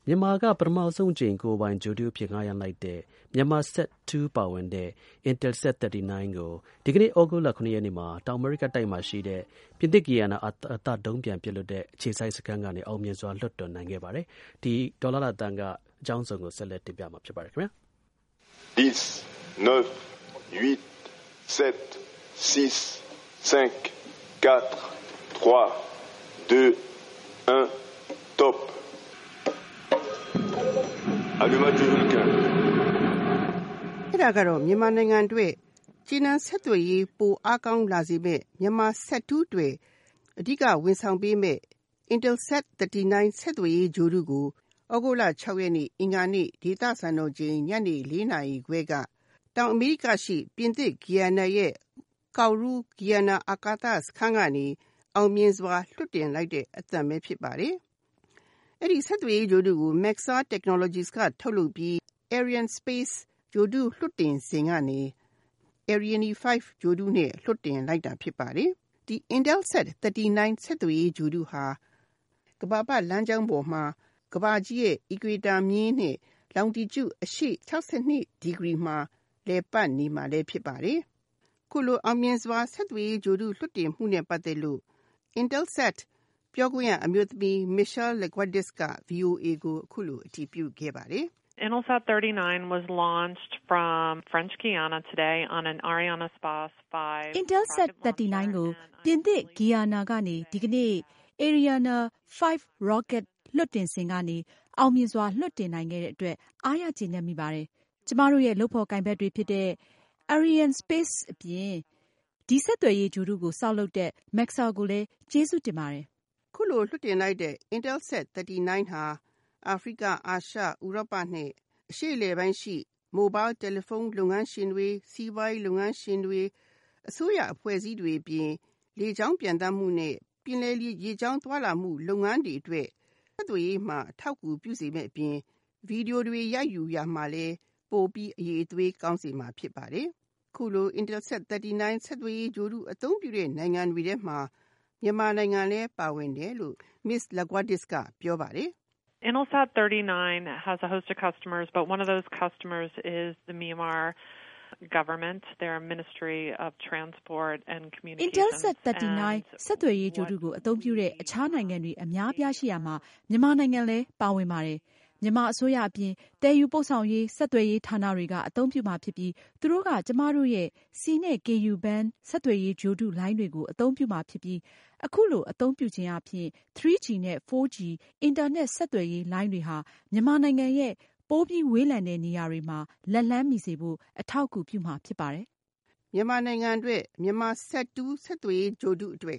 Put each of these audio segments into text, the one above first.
မြန်မာကပထမဆုံးအကြိမ်ကိုယ်ပိုင်ဂြိုဟ်တုအဖြစ်ငှားရမ်းလိုက်တဲ့ မြန်မာ Sat-2 ပါဝင်တဲ့ Intelsat 39 ကို ဒီကနေ့ သြဂုတ်လ 7 ရက်နေ့မှာ တောင်အမေရိကတိုက်မှာရှိတဲ့ ပြင်သစ်ဂီယာနာ အာသဒုံးပျံပစ်လွှတ်တဲ့အခြေစိုက်စခန်းကနေ အောင်မြင်စွာလွှတ်တင်နိုင်ခဲ့ပါတယ်။ ဒီဒေါ်လာလာသန်းကအကြောင်းစုံကိုဆက်လက်တင်ပြမှာဖြစ်ပါတယ်ခင်ဗျာ 10, 9, 8, 7, 6, 5, 4, 3, 2, 1, top. Allumage du Vulcain. အဲ့ဒါကတော့မြန်မာနိုင်ငံအတွက်ကျင်းနှံဆက်သွယ်ရေးပိုအားကောင်းလာစေမဲ့မြန်မာ Sat-2 တွေအဓိကဝန်ဆောင်ပေးမဲ့ Intelsat 39 ဆက်သွယ်ရေးဂြိုဟ်တုကိုဩဂုတ်လ 6 ရက်နေ့အင်္ဂါနေ့ဒေသစံတော်ချိန်ညနေ 4 နာရီခွဲကတောင်အမေရိကရှိပြင်သစ်ဂီယာနာရဲ့ကောက်ရူးဂီယာနာအာကာသစခန်းကနေအောင်မြင်စွာလွှတ်တင်လိုက်တဲ့အသံပဲဖြစ်ပါတယ်။အဲ့ဒီဆက်သွယ်ရေးဂြိုဟ်တုကို Maxar Technologies ကထုတ်လုပ်ပြီး Arianespace ဂြိုဟ်တုလွှတ်တင်စဉ်ကနေ Ariane 5 ဂြိုဟ်တုနဲ့လွှတ်တင်လိုက်တာဖြစ်ပါတယ်။ဒီ Intelsat 39 ဆက်သွယ်ရေးဂြိုဟ်တုဟာကမ္ဘာပတ်လမ်းကြောင်းပေါ်မှာကမ္ဘာကြီးရဲ့ equator မျဉ်းနဲ့ longitude အရှေ့62ဒီဂရီမှာလည်ပတ်နေမှာလည်းဖြစ်ပါတယ်။ခုလိုအောင်မြင်စွာဆက်သွယ်ရေးဂြိုဟ်တုလွှတ်တင်မှုနဲ့ပတ်သက်လို့ Intelsat ပြောခွင့်ရအမျိုးသမီး Michelle Leguadis က VOA ကိုအခုလိုအတည်ပြုခဲ့ပါတယ်။ Intelsat 39 was launched from French Guiana today on an Arianespace 5 Intelsat 39 ကိုပြင်သစ်ဂီယာနာကနေဒီကနေ့ Ariane 5 rocket လွှတ်တင်စဉ်ကနေအောင်မြင်စွာလွှတ်တင်နိုင်ခဲ့တဲ့အတွက်အားရကျေနပ်မိပါတယ်။ကျမတို့ရဲ့လုပ်ဖော်ကိုင်ဘက်တွေဖြစ်တဲ့ Arianespace အပြင်ဒီဆက်သွယ်ရေးဂြိုဟ်တုကိုစောက်လုပ်တဲ့ Maxar ကိုလည်းကျေးဇူးတင်ပါတယ်။ခုလိုလွှတ်တင်လိုက်တဲ့ Intelsat 39 ဟာအာဖရိက၊အာရှ၊ဥရောပနဲ့အရှေ့အလယ်ပိုင်းရှိမိုဘိုင်းတယ်လီဖုန်းလုပ်ငန်းရှင်တွေ၊စီးပွားရေးလုပ်ငန်းရှင်တွေအစိုးရအဖွဲ့အစည်းတွေအပြင်လေကြောင်းပျံသန်းမှုနဲ့ပင်လယ်ရေကြောင်းသွားလာမှုလုပ်ငန်းတွေအတွက်ဆက်သွယ်ရေးမှာအထောက်အကူပြုစေမယ့်အပြင်ဗီဒီယိုတွေရိုက်ယူရမှာလည်းပိုပြီးအရေးအသွေးကောင်းစေမှာဖြစ်ပါတယ်။ခုလို Intelsat 39ဆက်သွယ်ရေးဂြိုဟ်တုအသုံးပြုတဲ့နိုင်ငံတွေထဲမှာမြန်မာနိုင်ငံလည်းပါဝင်တယ်လို့ Miss Leguadis ကပြောပါတယ်။ Intelsat 39 has a host of customers, but one of those customers is the Myanmar government, their Ministry of Transport and Communications. Intelsat 39ဆက်သွယ်ရေးဂြိုဟ်တုကိုအသုံးပြုတဲ့အခြားနိုင်ငံတွေအများပြားရှိရာမှာမြန်မာနိုင်ငံလည်းပါဝင်ပါတယ်။မြန်မာအစိုးရအပြင်တည်ယူပို့ဆောင်ရေးဆက်သွယ်ရေးဌာနတွေကအသုံးပြုမှာဖြစ်ပြီးသူတို့ကကျမတို့ရဲ့ C နဲ့ KU band ဆက်သွယ်ရေးဂြိုဟ်တုလိုင်းတွေကိုအသုံးပြုမှာဖြစ်ပြီးအခုလိုအသုံးပြုခြင်းအပြင် 3G နဲ့ 4G အင်တာနက်ဆက်သွယ်ရေးလိုင်းတွေဟာမြန်မာနိုင်ငံရဲ့ပိုပြီးဝေးလံတဲ့နေရာတွေမှာလက်လှမ်းမီစေဖို့အထောက်အကူပြုမှာဖြစ်ပါတယ်။မြန်မာနိုင်ငံအတွက်မြန်မာ Sat-2 ဆက်သွယ်ရေးဂြိုဟ်တုအတွက်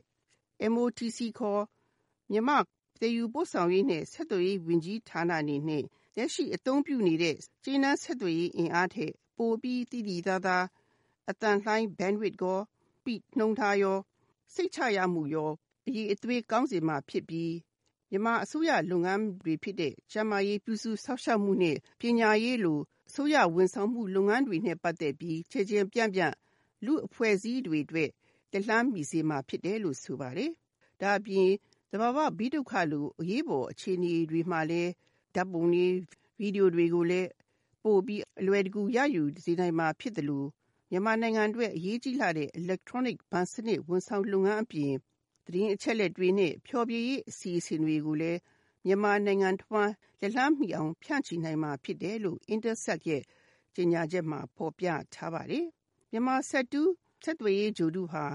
MOTC ခေါ်မြန်မာတည်ယူပို့ဆောင်ရေးနဲ့ဆက်သွယ်ရေးဝန်ကြီးဌာနအနေနဲ့လက်ရှိအသုံးပြုနေတဲ့ကျေးနန်းဆက်သွယ်ရေးအင်အားထက်ပိုပြီးတည်တည်သားသားအသံလှိုင်း bandwidth ကော speed နှုန်းထားရောစိတ်ချရမှုရောအရေးအသွေးကောင်းစေမှာဖြစ်ပြီးမြန်မာအစိုးရလုပ်ငန်းတွေဖြစ်တဲ့ကျန်းမာရေးပြုစုစောင့်ရှောက်မှုနဲ့ပညာရေးလိုအစိုးရဝန်ဆောင်မှုလုပ်ငန်းတွေနဲ့ပတ်သက်ပြီးခြေကျင်ပြန့်ပြန့်လူအဖွဲ့အစည်းတွေအတွက်လက်လှမ်းမီစေမှာဖြစ်တယ်လို့ဆိုပါတယ်။ဒါအပြင်သဘာဝဘေးဒုက္ခလိုအရေးပေါ်အခြေအနေတွေမှာလည်းဓာတ်ပုံတွေဗီဒီယိုတွေကိုလည်းပို့ပြီးအလွယ်တကူရယူစေနိုင်မှာဖြစ်တယ်လို့မြန်မာနိုင်ငံအတွက်အရေးကြီးလာတဲ့ electronic ဘဏ်စနစ်ဝန်ဆောင်လုပ်ငန်းအပြင်သတင်းအချက်အလက်တွေနဲ့ဖျော်ဖြေရေးအစီအစဉ်တွေကိုလည်းမြန်မာနိုင်ငံတစ်ဝှမ်းလက်လှမ်းမီအောင်ဖြန့်ချီနိုင်မှာဖြစ်တယ်လို့ Intelsat ရဲ့ကြေညာချက်မှာဖော်ပြထားပါတယ်။မြန်မာ Sat-2 ဆက်သွယ်ရေးဂြိုဟ်တုဟာ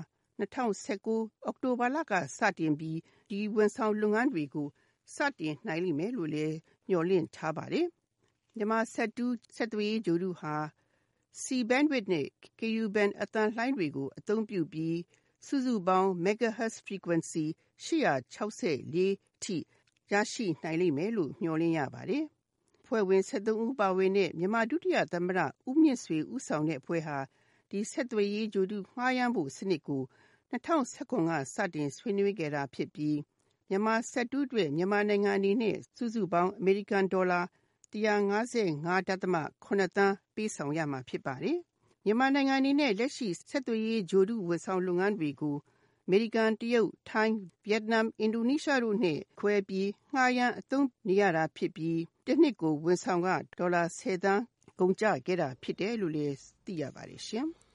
2019အောက်တိုဘာလကစတင်ပြီးဒီဝန်ဆောင်လုပ်ငန်းတွေကိုစတင်နိုင်လိမ့်မယ်လို့လည်းမျှော်လင့်ထားပါတယ်။မြန်မာ Sat-2 ဆက်သွယ်ရေးဂြိုဟ်တုဟာ C bandwidth နဲ့ KU band အသံလှိုင်းတွေကိုအသုံးပြုပြီးစုစုပေါင်း megahertz frequency 864ထိရရှိနိုင်လိမ့်မယ်လို့မျှော်လင့်ရပါတယ်။ဖွဲ့ဝင်73ဦးပါဝင်တဲ့မြန်မာဒုတိယသမ္မတဦးမြင့်ဆွေဦးဆောင်တဲ့အဖွဲ့ဟာဒီဆက်သွယ်ရေးဂြိုဟ်တုမှားယမ်းဖို့စနစ်ကို2019ကစတင်ဆွေးနွေးခဲ့တာဖြစ်ပြီးမြန်မာ Sat-2 အတွက်မြန်မာနိုင်ငံအနေနဲ့စုစုပေါင်းအမေရိကန်ဒေါ်လာ155.7 သန်းပေးဆောင်ရမှာဖြစ်ပါတယ်။မြန်မာနိုင်ငံအနေနဲ့လက်ရှိဆက်သွယ်ရေးဂြိုဟ်တုဝန်ဆောင်လုပ်ငန်းတွေကိုမေရိကန်တရုတ်ထိုင်းဗီယက်နမ်အင်ဒိုနီးရှားတို့နဲ့ခွဲပြီးငှားရမ်းအသုံးနေရတာဖြစ်ပြီးတစ်နှစ်ကိုဝန်ဆောင်ကဒေါ်လာ10 သန်းကုန်ကျခဲ့တာဖြစ်တယ်လို့လည်းသိရပါတယ်ရှင်။